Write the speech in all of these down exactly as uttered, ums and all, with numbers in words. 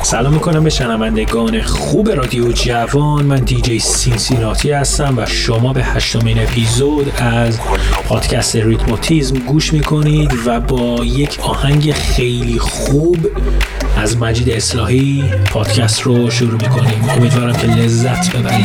سلام میکنم به شنوندگان خوب رادیو جوان. من دیجی سینسیناتی هستم و شما به هشتمین اپیزود از پادکست ریتموتیزم گوش میکنید و با یک آهنگ خیلی خوب از مجید اصلاحی پادکست رو شروع میکنیم. امیدوارم که لذت ببرید.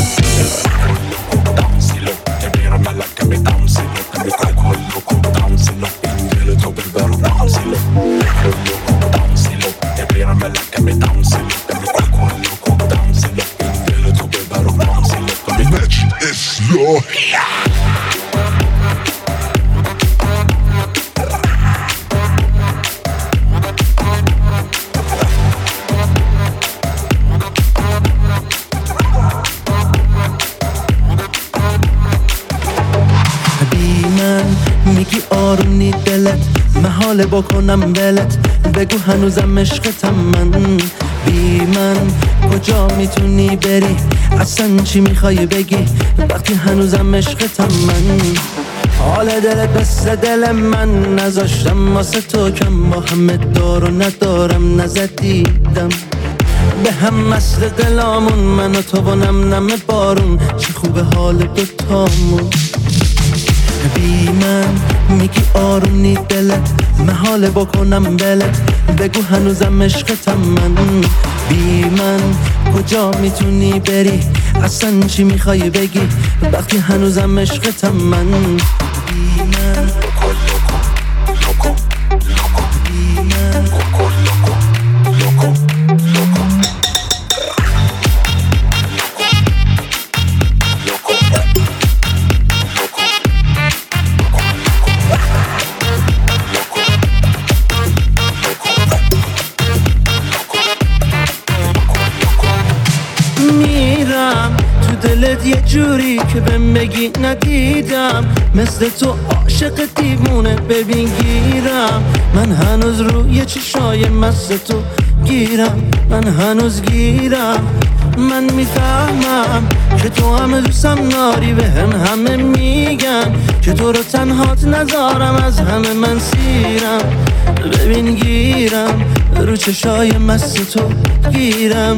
آروم دلت محاله بکنم ولت، بگو هنوزم عشقتم من. بی من کجا میتونی بری، اصلا چی میخوای بگی وقتی هنوزم عشقتم من. حال دلت مثل دل من، نذاشتم واسه تو کم، با همه دار و ندارم نزدیدم به هم مثل دلامون، من و تو و نم نم بارون، چه خوبه حال دوتامون. بی من میگی آروم دلت محاله بکنم ولت، بگو هنوزم عشقتم من. بی من کجا میتونی بری، اصلا چی میخوای بگی وقتی هنوزم عشقتم من. بی من بی من دلت یه جوری که بهم بگی ندیدم، مثل تو عاشق دیوونه ببین گیرم. من هنوز روی چشای مست تو گیرم، من هنوز گیرم. من میفهمم که تو همه دوستم ناری، به هم همه میگن که تو رو تنهات نذارم، از همه من سیرم. ببین گیرم رو چشای مست تو گیرم.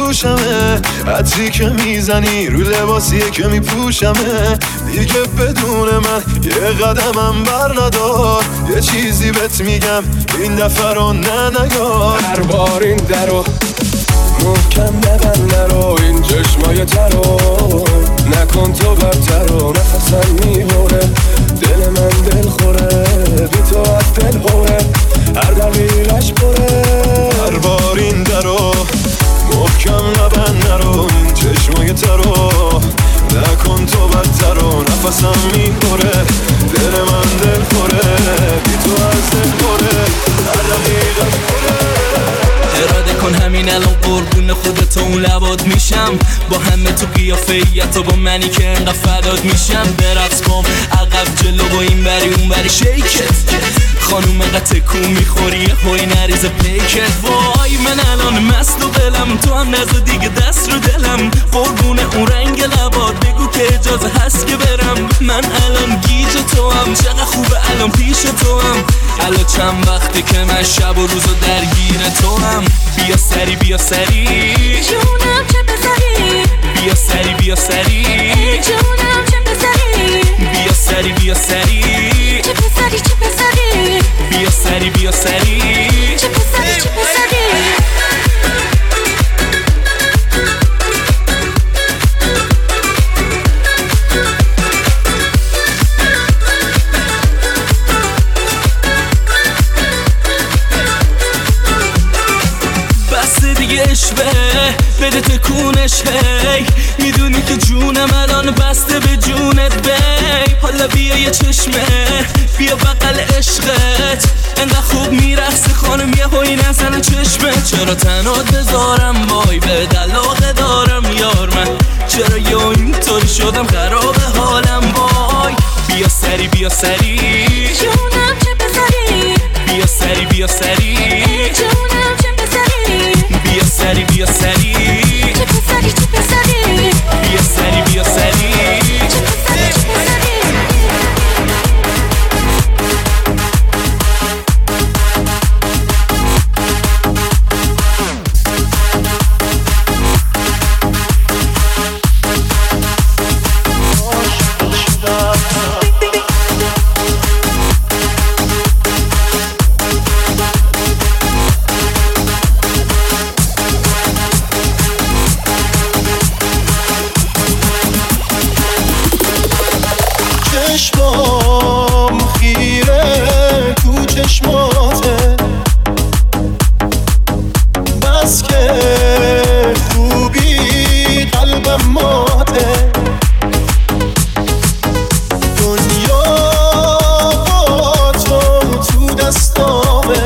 گوشمه، عطری که میزنی رو لباسیه که میپوشمه. دیگه بدون من یه قدمم بر ندار، یه چیزی بهت میگم این دفعه رو نه نگار. هر بار این درو محکم نبند نرو، این چشمای ترو نکن تو برتر و نفسم میبره، دل من دل خوره بی تو از دل هوره، هر دقیقش بره. هر بار این درو محکم نبند نرو، این چشمای ترو نکن تو بدتر و نفسم میبره، دل من دل خوره بی تو از دل خوره، هر دقیقش بره. اراده کن همین الان قربون خودت اون لبات میشم، با همه تو قیافیت و با منی که انقدر فدات میشم. برقص کن عقب جلو و این بری اون بری شیکت، خانوم قطع کو میخوری هوی نریز پیکت. وای من الان مست و بلم، تو هم نزد دیگه دست رو دلم، قربون اون رنگ لبات بگو که اجازه هست که برم. من الان گیج تو هم، چقدر خوبه الان پیش تو هم، الان چند وقته که من شب و روزو درگیر تو هم. بیا سری بیا سری جونم چه پسری، بیا سری بیا سری جونم چه پسری، بیا سری بیا سری چه پسری چه پسری، بیا سری بیا سری چه پسری چه پسری. عشقه بده تکونش هی، میدونی که جونم الان بسته به جونت بی. حالا بیا یه چشمه بیا بغل عشقت، انقدر خوب میرقصی خانم یه هوی نزنه چشمه. چرا تنات بذارم وای به علاقه دارم یار من، چرا یا اینطوری شدم خراب حالم وای. بیا سری بیا سری جونم چه پسری، بیا سری بیا سری جونم چه پسری، بیا سری بیا سری چه پسری چه پسری، بیا سری بیا سری چه پسری چه پسری. چشمام خیره تو چشماته، بس که خوبی قلبم ماته. دنیا با تو تو دستامه،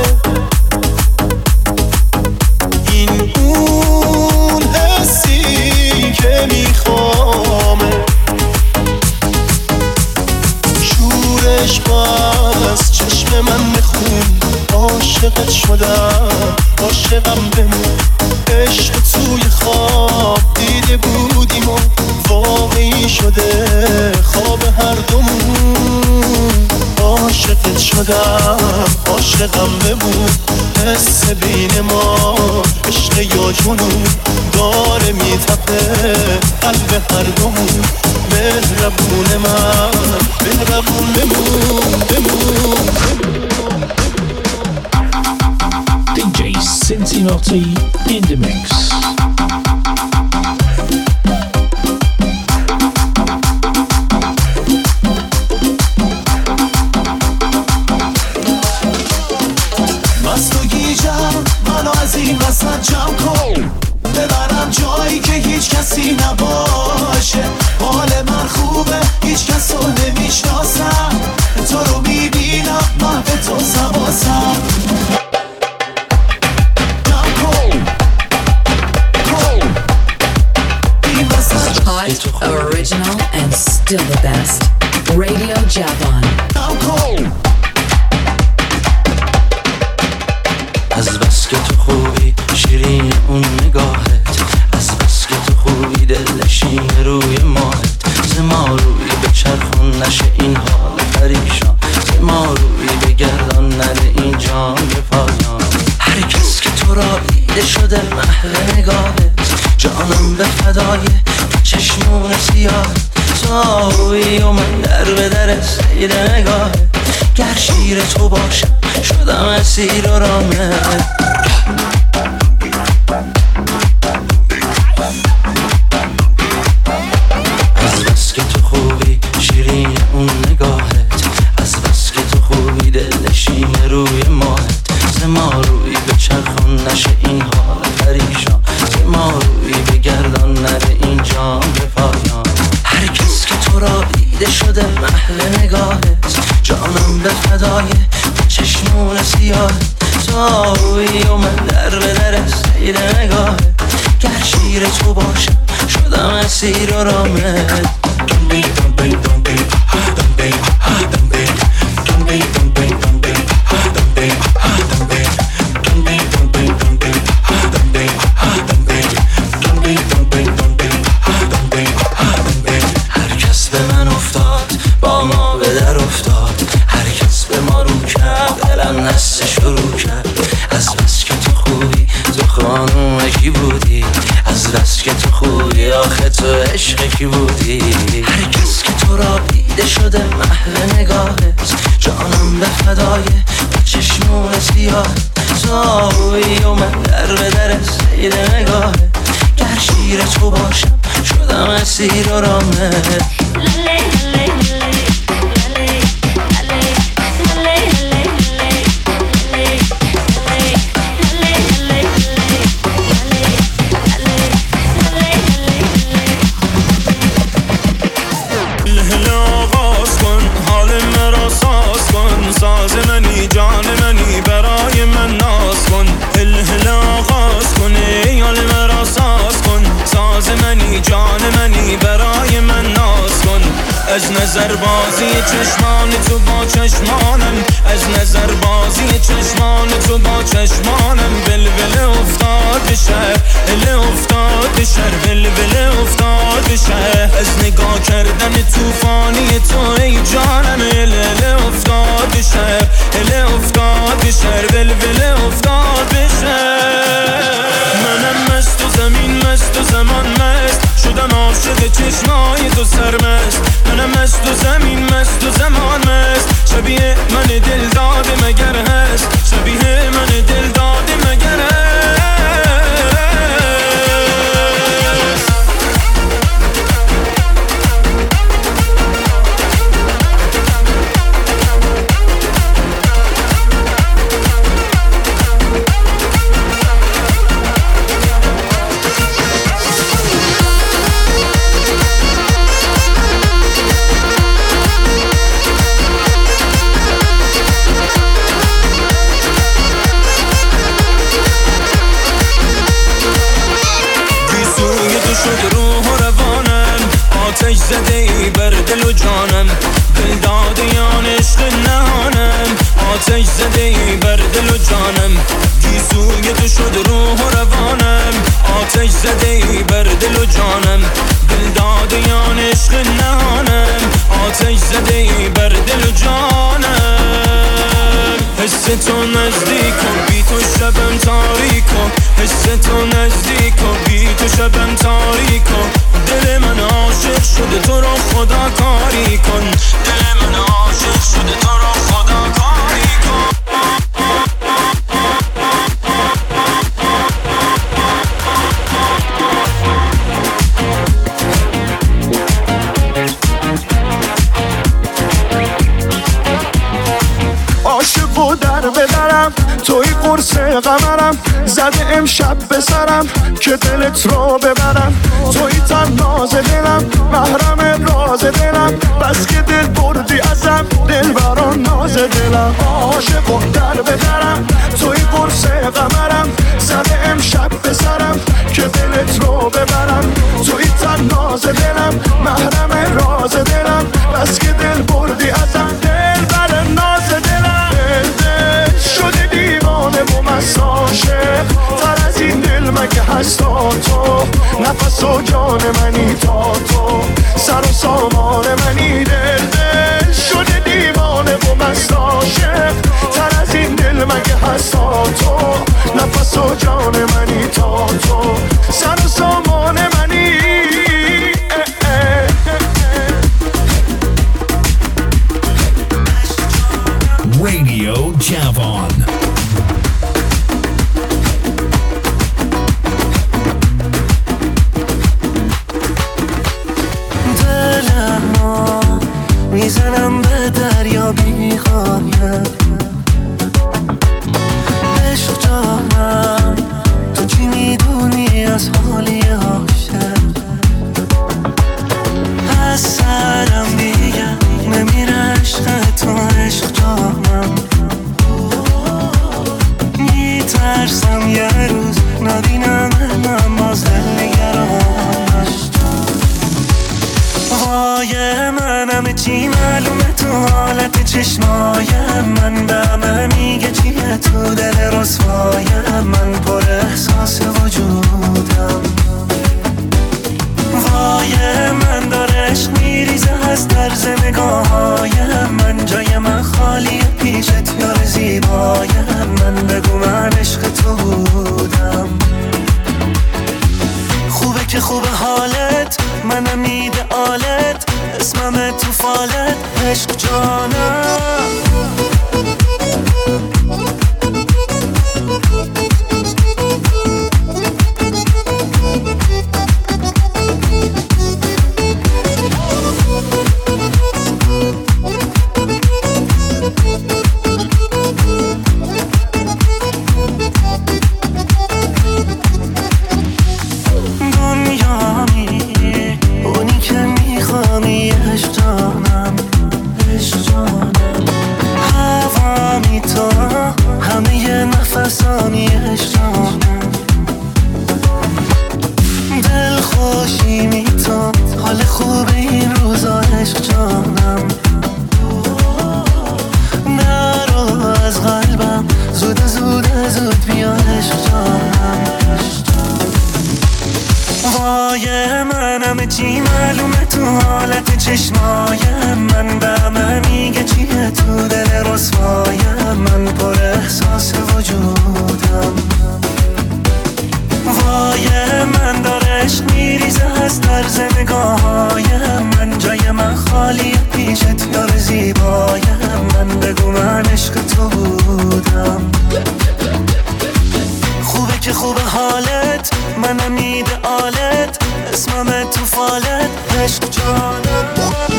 این اون حسی که میخوامه. شورش باز چشم من بخون، عاشقت شدم عاشقم بمون. عشق توی خواب دیده بودیم و واقعی شده خواب هر دومون. عاشقت شدم عاشقم بمون، حس بین ما عشق یا جنون داره میتپه قلب هر دومون. مهربون من مهربون بمون بمون. دی جی Cincinnati in the mix. مست و گیجم منو از این وسط جمع کن، ببرم جایی که هیچ کسی نباشه. حال من خوبه هیچ کس رو نمیشناسم، تو رو میبینم من به تو سواسم. Hot, original, and still the best. Radio Javon. از بس که تو خوبی شیرین اون نگاهت، از بس که تو خوبی دلشین روی ماهت. زما روی به چرخون نشه این حال پریشان، زما روی به گردان نره این جان به پایان. هر کس که تو را دیده شده محو نگاهت، جانم به فدای چشمون سیاه تویی و من در به در سیر نگاه گر شیر تو باشم شدم اسیر و رامت از بس که تو خوبی شیرین اون نگاهت از بس که تو خوبی دلنشین روی ماهت ز ما روی به چرخان نشه این حال پریشان ز ما روی بگردان نره این جام به پایان هر کس که تو را دیده شده محل نگاهت جانم به فدای چشمون سیاه تویی و من در به در سیر نگاهت گر شیر تو باشم شدم اسیر و رامت هر کس به من افتاد با ما به در افتاد هر کس به ما رو کرد دلم نسته شروع کرد از بس که تو خوبی تو خانوم کی بودی از بس که تو خوبی آخه تو عشق کی بودی هر کس که تو را دیده شده محل نگاهت جانم به فدای چشمون سیاه تویی و من در به در سیر نگاهت گر شیر تو باشم شدم اسیر و رامت ساز منی جان منی برای من ناز کن هل هل آغاز کن ایال مرا ساز کن ساز منی جان منی برای من ناز کن از نظر بازی چشمان تو با چشمانم از نظر بازی چشمان تو با چشمانم بلبل افتاد به شهر هل افتاد به شهر بلبل افتاد به شهر از نگاه کردن توفانی تو ای جانم هل هل افتاد به شهر هل افتاد به شهر بلبل افتاد به شهر منم مست و زمین مست و زمان مست شدم عاشق چشمای تو سرمست منم مست و زمین مست و زمان مست شبیه من دل داده مگر هست شبیه من دل داده مگر هست آتش زده ای بر دل و جانم دل داده یان عشق نهانم آتش زده ای بر دل و جانم گیسوی تو شد روح و روانم آتش زده ای بر دل و جانم دل داده یان عشق نهانم آتش زده ای بر دل و جانم حس تو نزدیک و بی تو شبم تاریک و حس تو نزدیک و بی تو شبم تاریک و دل من عاشق شده تو رو خدا کاری کن دل من عاشق شده تو رو خدا کاری کن عاشق و در بدرم توی قرص قمرم زده امشب به سرم که دلت رو ببرم توی تن ناز دلم محرم راز دلم بس که دل بردی ازم دل بران ناز دلم عاشق و در بدرم توی قرص قمرم زده امشب به سرم که دلت رو ببرم توی تن ناز دلم محرم راز دلم بس که دل بردی ازم دل بران ناز دلم دل دل شده دیوانه و مست عاشق تر از این دل مگه هست تو نفس و جان منی تا تو سر و سامان منی دل دل شده دیوانه و مست عاشق تر از این دل مگه هست تو نفس و جان منی تا تو سر و سامان چی معلومه تو حالت چشمایم من به همه میگه چیه تو دل رسوایم من پر احساس وجودم وای من داره عشق میریزه از طرز نگاهایم من جای من خالیه پیشت یار زیبایم من بگو من عشق تو بودم خوبه که خوبه حالت منم ایدئالت اسمم تو فالت عشق جانم چی معلومه تو حالت چشمایم من به همه میگه چیه تو دل رسوایم من پر احساس وجودم وای من داره عشق میریزه از طرز نگاهایم من جای من خالیه پیشت یار زیبایم من بگو من عشق تو بودم خوبه که خوبه حالت منم ایدئالت اسمم تو فالت عشق جانم.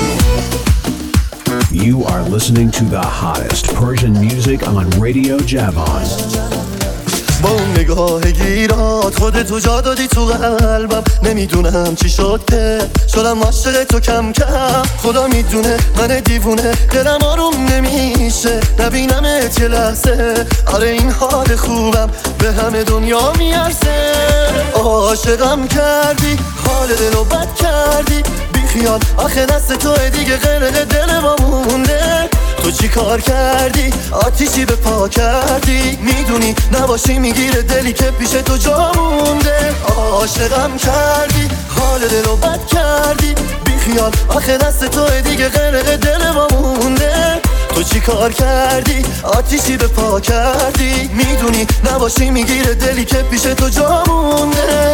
You are listening to the hottest Persian music on Radio Javan. با اون نگاه گیرات خودتو جا دادی تو قلبم نمیدونم چی شد که شدم عاشق تو کم کم خدا میدونه من دیوونه دلم آروم نمیشه نبینمت یه لحظه آره این حال خوبم به همه دنیا میارزه عاشقم کردی حال دلو بد کردی بی خیال آخه دست توه دیگه غرق دل ما مونده تو چی کار کردی آتیشی به پا کردی میدونی نباشی میگیره دلی که پیش تو جا مونده عاشقم کردی حال دلو بد کردی بی خیال آخه دست توه دیگه غرق دل ما مونده تو چی کار کردی آتیشی به پا کردی میدونی نباشی میگیره دلی که پیش تو جا مونده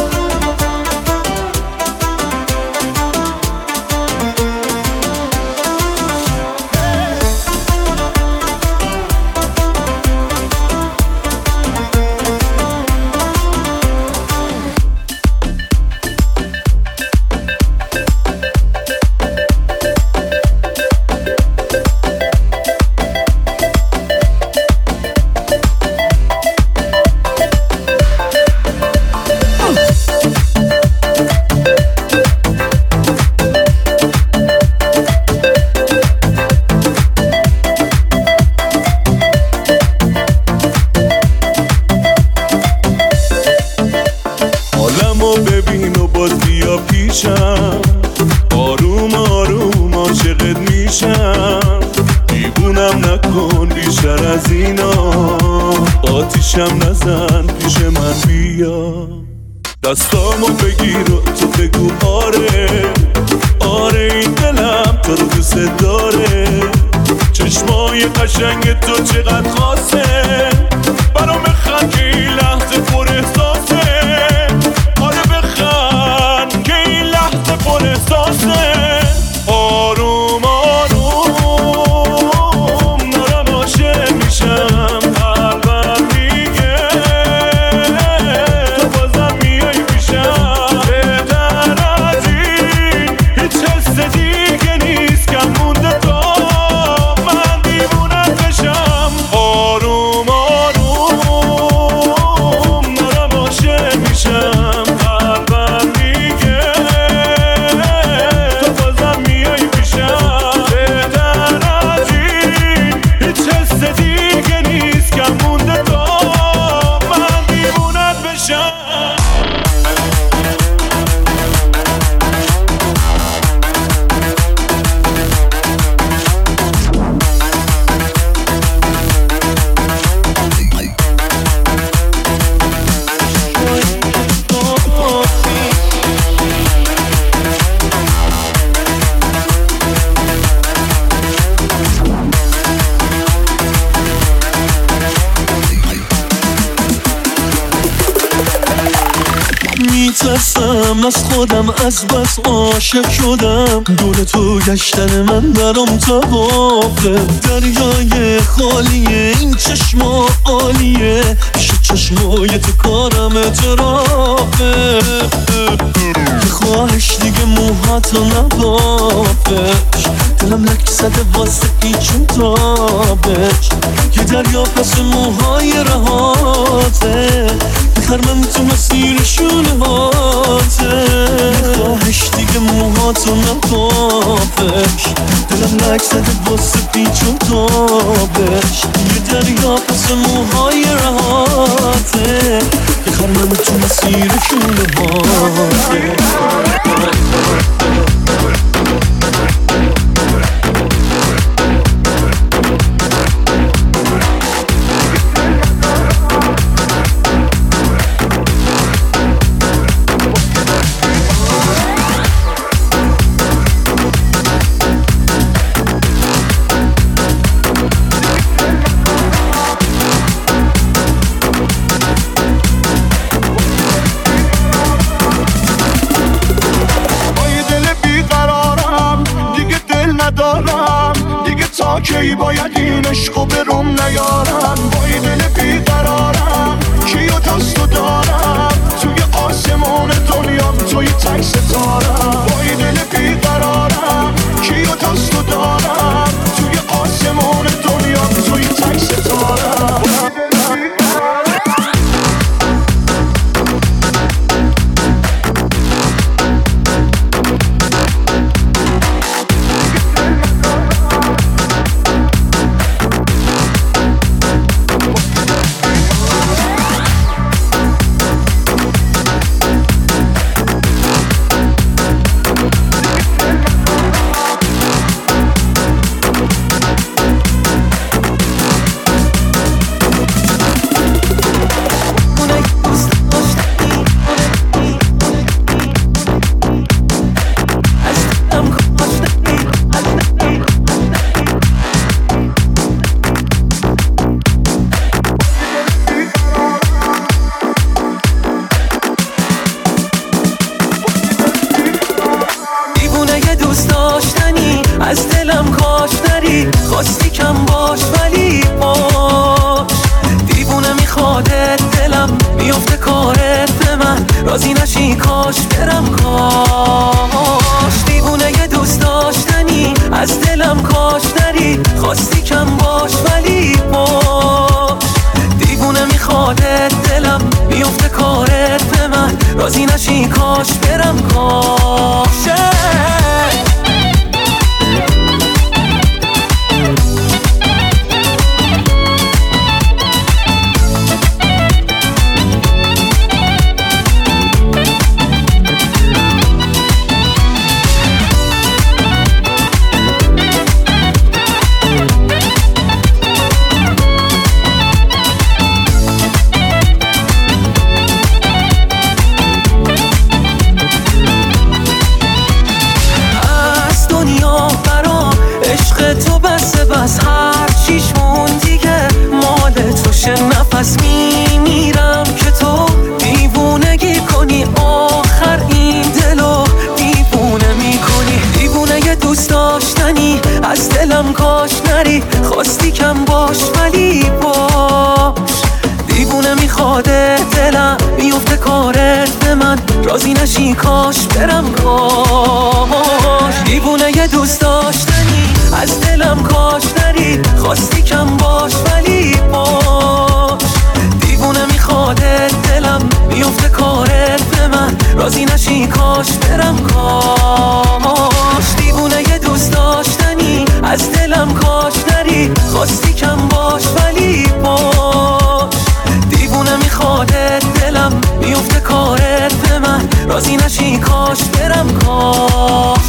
آروم آروم عاشقت میشم دیوونم نکن بیشتر از اینا آتیشم نزن پیش من بیا دستامو بگیر و تو بگو آره آره این دلم تو رو دوست داره چشمای قشنگ تو چقدر خاصه برام بخند که این لحظه پر احساسه آره بخند که این لحظه پر احساسه آروم آروم دارم عاشق میشم قلبم میگه تو بازم میای پیشم بهتر از این هیچ حس دیگه نیست کم مونده تا من دیوونت بشم آروم آروم میترسم از خودم، از بس عاشق شدم. دور تو گشتن من برام توافه، دریای خالیه این چشما عالیه، پیش چشمای تو کارم اعترافه. خواهش دیگه موهاتو نبافش، دلم لک زده واسه ایچون تابش. یه دریا پس موهای رهاته، بخرمم تو مسیر شونه هاته. خواهش دیگه موهاتو نبافش، دلم لک زده واسه ایچون تابش. یه دریا پس موهای رهاته، بخرمم تو مسیر شونه هاته. کی باید این عشقو برم نیارم، با این دل بیقرارم، کیو دستو دارم توی آسمون دنیام، توی تک ستارم. با این دل بیقرارم، کیو دستو دارم توی آسمون دنیام، توی تک ستارم. راضی نشی کاش برم کاش. دیوونه یه دوست داشتنی از دلم کاش نری، خواستی کم باش ولی باش. دیوونه میخواده دلم میفته کارت به من، راضی نشی کاش برم کاش. دیوونه یه دوست داشتنی از دلم کاش نری، خواستی کم باش ولی باش. دیوونه میخواده دلم میفته کارت به من، راضی نشی کاش برم کاش.